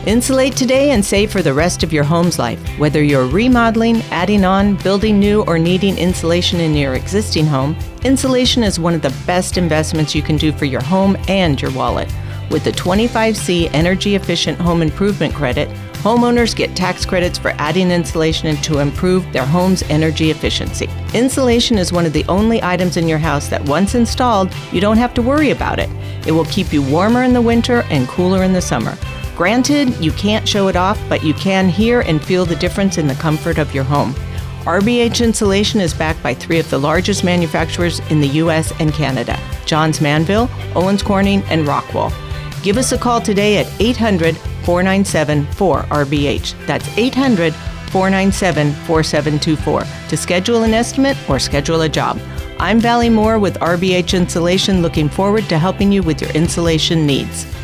Insulate today and save for the rest of your home's life. Whether you're remodeling, adding on, building new, or needing insulation in your existing home, insulation is one of the best investments you can do for your home and your wallet. With the 25C Energy Efficient Home Improvement Credit, homeowners get tax credits for adding insulation to improve their home's energy efficiency. Insulation is one of the only items in your house that once installed, you don't have to worry about it. It will keep you warmer in the winter and cooler in the summer. Granted, you can't show it off, but you can hear and feel the difference in the comfort of your home. RBH Insulation is backed by 3 of the largest manufacturers in the U.S. and Canada: Johns Manville, Owens Corning, and Rockwell. Give us a call today at 800-497-4RBH. That's 800-497-4724 to schedule an estimate or schedule a job. I'm Valley Moore with RBH Insulation, looking forward to helping you with your insulation needs.